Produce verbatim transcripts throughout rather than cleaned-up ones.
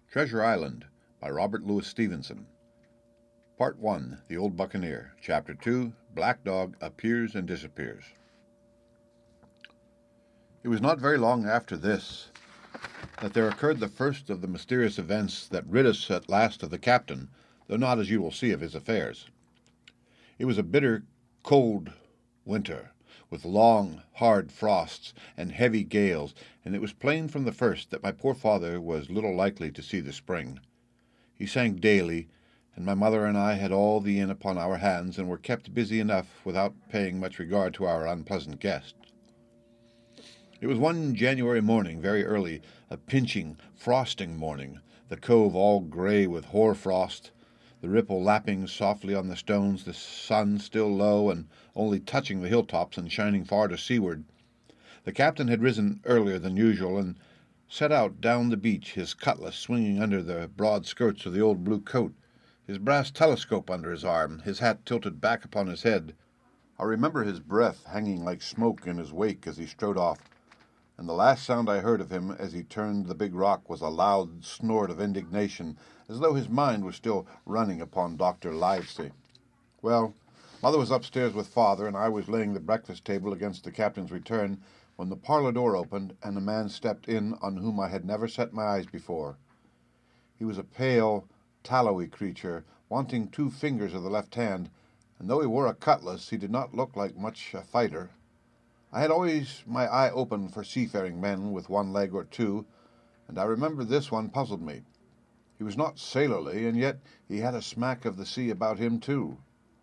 Treasure Island by Robert Louis Stevenson. Part one, The Old Buccaneer. Chapter two, Black Dog Appears and Disappears. It was not very long after this that there occurred the first of the mysterious events that rid us at last of the captain, though not, as you will see, of his affairs. It was a bitter, cold winter, with long, hard frosts and heavy gales, and it was plain from the first that my poor father was little likely to see the spring. He sank daily, and my mother and I had all the inn upon our hands, and were kept busy enough without paying much regard to our unpleasant guest. It was one January morning, very early, a pinching, frosting morning, the cove all grey with hoar frost, the ripple lapping softly on the stones, the sun still low and only touching the hilltops and shining far to seaward. The captain had risen earlier than usual and set out down the beach, his cutlass swinging under the broad skirts of the old blue coat, his brass telescope under his arm, his hat tilted back upon his head. I remember his breath hanging like smoke in his wake as he strode off, and the last sound I heard of him as he turned the big rock was a loud snort of indignation, as though his mind was still running upon Doctor Livesey. Well, Mother was upstairs with Father, and I was laying the breakfast table against the captain's return, when the parlour door opened, and a man stepped in on whom I had never set my eyes before. He was a pale, tallowy creature, wanting two fingers of the left hand, and though he wore a cutlass, he did not look like much a fighter. I had always my eye open for seafaring men with one leg or two, and I remember this one puzzled me. He was not sailorly, and yet he had a smack of the sea about him too.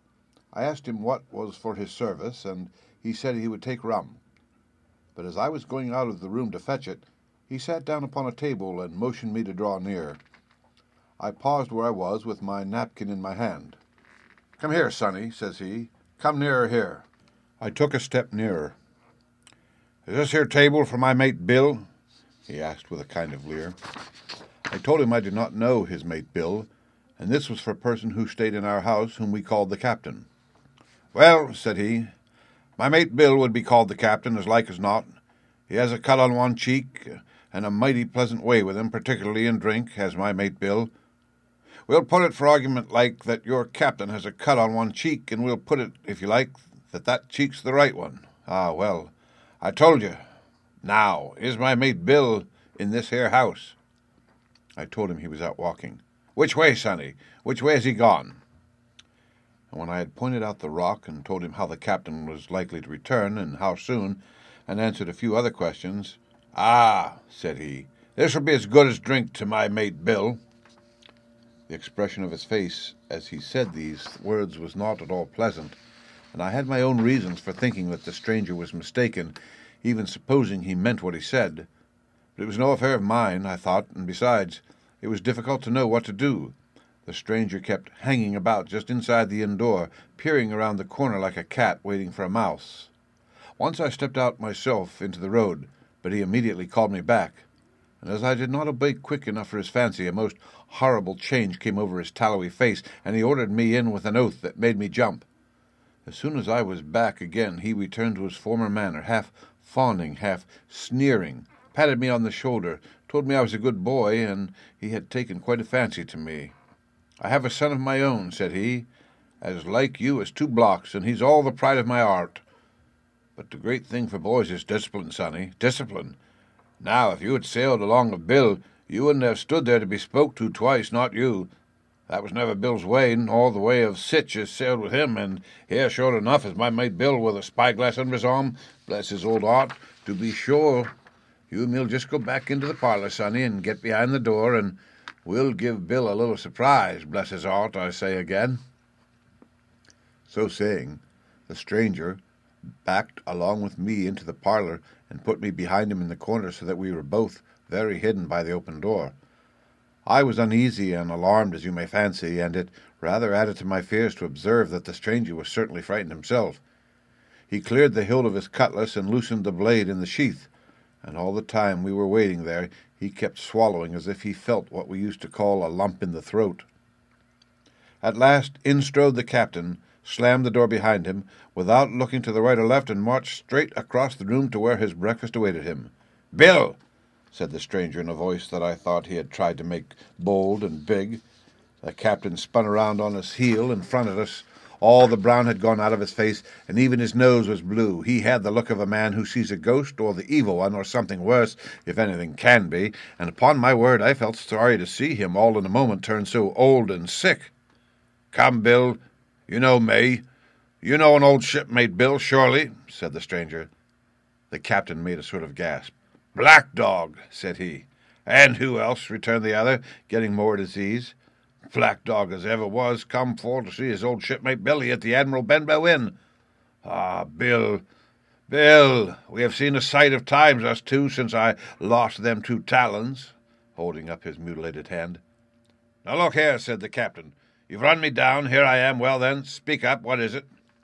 I asked him what was for his service, and he said he would take rum. But as I was going out of the room to fetch it, he sat down upon a table and motioned me to draw near. I paused where I was with my napkin in my hand. "Come here, sonny," says he. "Come nearer here." I took a step nearer. "Is this here table for my mate Bill?" he asked with a kind of leer. I told him I did not know his mate Bill, and this was for a person who stayed in our house, whom we called the captain. "Well," said he, "my mate Bill would be called the captain, as like as not. He has a cut on one cheek, and a mighty pleasant way with him, particularly in drink, has my mate Bill. We'll put it for argument like that your captain has a cut on one cheek, and we'll put it, if you like, that that cheek's the right one. Ah, well, I told you. Now, is my mate Bill in this here house?" I told him he was out walking. "Which way, sonny? Which way has he gone?" And when I had pointed out the rock and told him how the captain was likely to return, and how soon, and answered a few other questions, "Ah," said he, "this will be as good as drink to my mate Bill." The expression of his face as he said these words was not at all pleasant, and I had my own reasons for thinking that the stranger was mistaken, even supposing he meant what he said. But it was no affair of mine, I thought, and besides, it was difficult to know what to do. The stranger kept hanging about just inside the inn door, peering around the corner like a cat waiting for a mouse. Once I stepped out myself into the road, but he immediately called me back, and as I did not obey quick enough for his fancy, a most horrible change came over his tallowy face, and he ordered me in with an oath that made me jump. As soon as I was back again, he returned to his former manner, half fawning, half sneering, patted me on the shoulder, told me I was a good boy, and he had taken quite a fancy to me. "I have a son of my own," said he, "as like you as two blocks, and he's all the pride of my heart. But the great thing for boys is discipline, sonny, discipline. Now, if you had sailed along of Bill, you wouldn't have stood there to be spoke to twice, not you. That was never Bill's way, and all the way of Sitch has sailed with him, and here, sure enough, is my mate Bill with a spyglass under his arm, bless his old heart, to be sure. You and me'll just go back into the parlour, sonny, and get behind the door, and we'll give Bill a little surprise, bless his heart, I say again." So saying, the stranger backed along with me into the parlour and put me behind him in the corner so that we were both very hidden by the open door. I was uneasy and alarmed, as you may fancy, and it rather added to my fears to observe that the stranger was certainly frightened himself. He cleared the hilt of his cutlass and loosened the blade in the sheath, and all the time we were waiting there he kept swallowing as if he felt what we used to call a lump in the throat. At last in strode the captain, slammed the door behind him, without looking to the right or left, and marched straight across the room to where his breakfast awaited him. "Bill," said the stranger in a voice that I thought he had tried to make bold and big. The captain spun around on his heel in front of us. All the brown had gone out of his face, and even his nose was blue. He had the look of a man who sees a ghost or the evil one or something worse, if anything can be, and upon my word I felt sorry to see him all in a moment turn so old and sick. "Come, Bill, you know me. You know an old shipmate, Bill, surely," said the stranger. The captain made a sort of gasp. "Black Dog," said he. "And who else?" returned the other, getting more at his ease. "Black Dog as ever was, come for to see his old shipmate Billy at the Admiral Benbow Inn. Ah, Bill, Bill, we have seen a sight of times, us two, since I lost them two talons," holding up his mutilated hand. "Now look here," said the captain. "You've run me down. Here I am. Well, then, speak up. What is it?"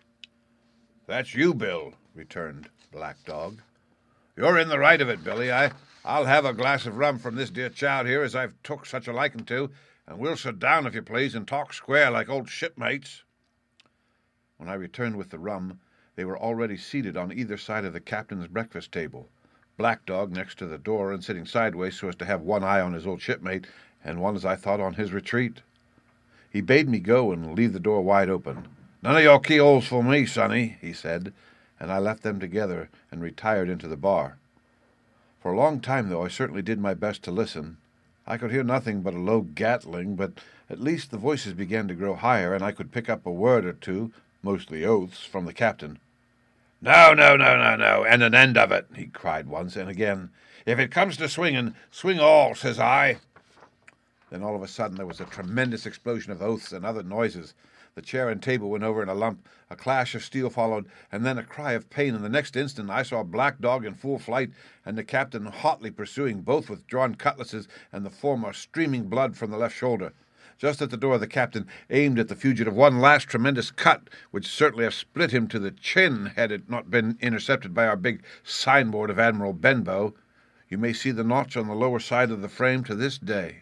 "That's you, Bill," returned Black Dog. "You're in the right of it, Billy. I, I'll have a glass of rum from this dear child here, as I've took such a liking to, and we'll sit down, if you please, and talk square like old shipmates." When I returned with the rum, they were already seated on either side of the captain's breakfast table, Black Dog next to the door and sitting sideways so as to have one eye on his old shipmate and one, as I thought, on his retreat. He bade me go and leave the door wide open. "None of your keyholes for me, sonny," he said, and I left them together and retired into the bar. For a long time, though, I certainly did my best to listen. I could hear nothing but a low gattling, but at least the voices began to grow higher, and I could pick up a word or two, mostly oaths, from the captain. "No, no, no, no, no, and an end of it," he cried once, and again, "If it comes to swinging, swing all, says I." Then all of a sudden there was a tremendous explosion of oaths and other noises. The chair and table went over in a lump, a clash of steel followed, and then a cry of pain, and the next instant I saw Black Dog in full flight, and the captain hotly pursuing, both with drawn cutlasses, and the former streaming blood from the left shoulder. Just at the door the captain aimed at the fugitive one last tremendous cut, which certainly have split him to the chin had it not been intercepted by our big signboard of Admiral Benbow. You may see the notch on the lower side of the frame to this day.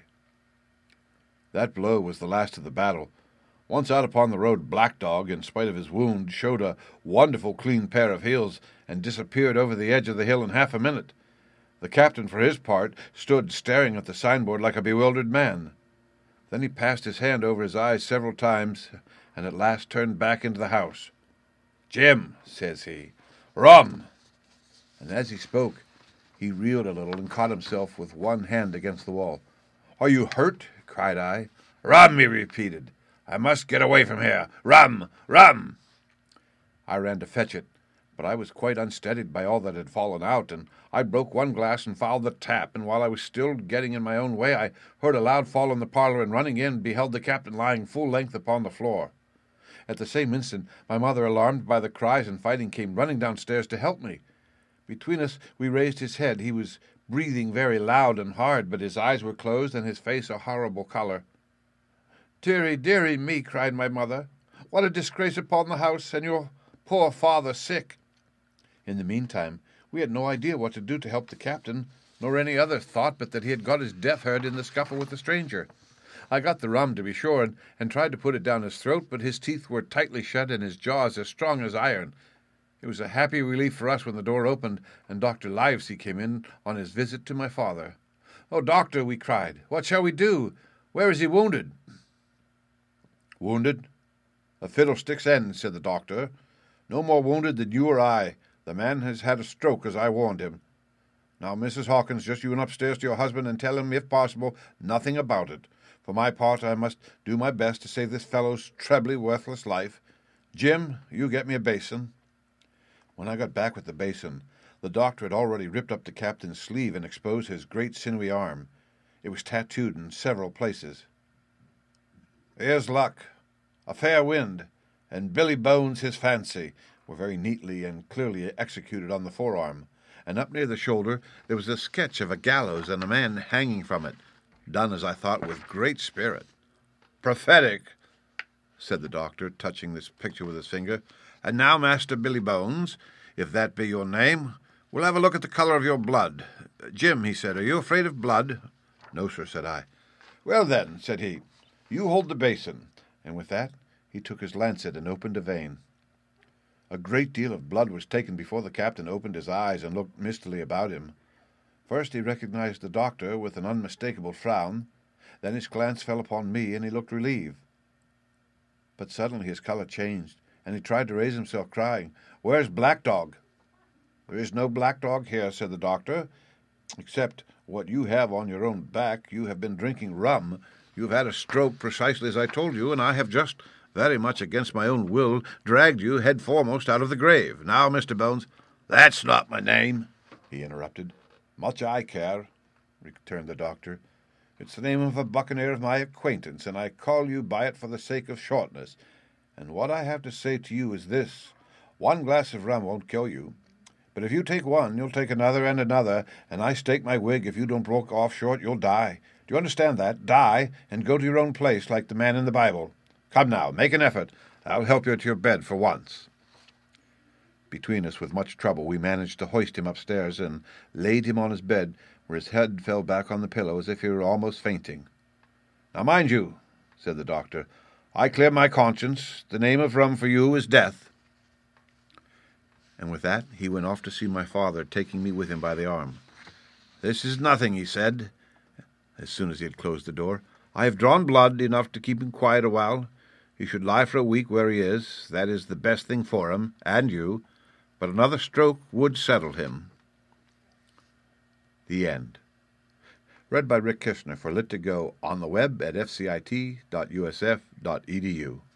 That blow was the last of the battle. Once out upon the road, Black Dog, in spite of his wound, showed a wonderful clean pair of heels and disappeared over the edge of the hill in half a minute. The captain, for his part, stood staring at the signboard like a bewildered man. Then he passed his hand over his eyes several times, and at last turned back into the house. "Jim," says he, "rum!" And as he spoke, he reeled a little and caught himself with one hand against the wall. "Are you hurt?" cried I. "Rum," he repeated. "I must get away from here. Rum! Rum!" I ran to fetch it, but I was quite unsteadied by all that had fallen out, and I broke one glass and fouled the tap, and while I was still getting in my own way, I heard a loud fall in the parlor, and running in, beheld the captain lying full length upon the floor. At the same instant, my mother, alarmed by the cries and fighting, came running downstairs to help me. Between us, we raised his head. He was breathing very loud and hard, but his eyes were closed, and his face a horrible color. "Dearie, dearie me," cried my mother. "What a disgrace upon the house, and your poor father sick." In the meantime, we had no idea what to do to help the captain, nor any other thought but that he had got his death hurt in the scuffle with the stranger. I got the rum, to be sure, and, and tried to put it down his throat, but his teeth were tightly shut and his jaws as strong as iron. It was a happy relief for us when the door opened and Doctor Livesey came in on his visit to my father. "Oh, doctor," we cried, "what shall we do? Where is he wounded?" "Wounded? A fiddlestick's end," said the doctor. "No more wounded than you or I. The man has had a stroke, as I warned him. Now, Missus Hawkins, just you and upstairs to your husband and tell him, if possible, nothing about it. For my part, I must do my best to save this fellow's trebly worthless life. Jim, you get me a basin." When I got back with the basin, the doctor had already ripped up the captain's sleeve and exposed his great sinewy arm. It was tattooed in several places. "Here's luck. A fair wind, and Billy Bones his fancy," were very neatly and clearly executed on the forearm, and up near the shoulder there was a sketch of a gallows and a man hanging from it, done, as I thought, with great spirit. "Prophetic," said the doctor, touching this picture with his finger. "And now, Master Billy Bones, if that be your name, we'll have a look at the colour of your blood. Jim," he said, "are you afraid of blood?" "No, sir," said I. "Well, then," said he, "you hold the basin," and with that he took his lancet and opened a vein. A great deal of blood was taken before the captain opened his eyes and looked mistily about him. First he recognized the doctor with an unmistakable frown. Then his glance fell upon me, and he looked relieved. But suddenly his colour changed, and he tried to raise himself, crying, "Where's Black Dog?" "There is no Black Dog here," said the doctor, "except what you have on your own back. You have been drinking rum. You have had a stroke precisely as I told you, and I have just, very much against my own will, dragged you head foremost out of the grave. Now, Mister Bones—" "That's not my name," he interrupted. "Much I care," returned the doctor. "It's the name of a buccaneer of my acquaintance, and I call you by it for the sake of shortness. And what I have to say to you is this. One glass of rum won't kill you. But if you take one, you'll take another and another, and I stake my wig if you don't broke off short, you'll die. Do you understand that? Die, and go to your own place like the man in the Bible. Come now, make an effort. I'll help you to your bed for once." Between us, with much trouble, we managed to hoist him upstairs and laid him on his bed, where his head fell back on the pillow as if he were almost fainting. "Now mind you," said the doctor, "I clear my conscience. The name of rum for you is death." And with that he went off to see my father, taking me with him by the arm. "This is nothing," he said, as soon as he had closed the door. "I have drawn blood enough to keep him quiet a while. He should lie for a week where he is. That is the best thing for him, and you. But another stroke would settle him." The End. Read by Rick Kishner for Lit to Go, on the web at f c i t dot u s f dot e d u.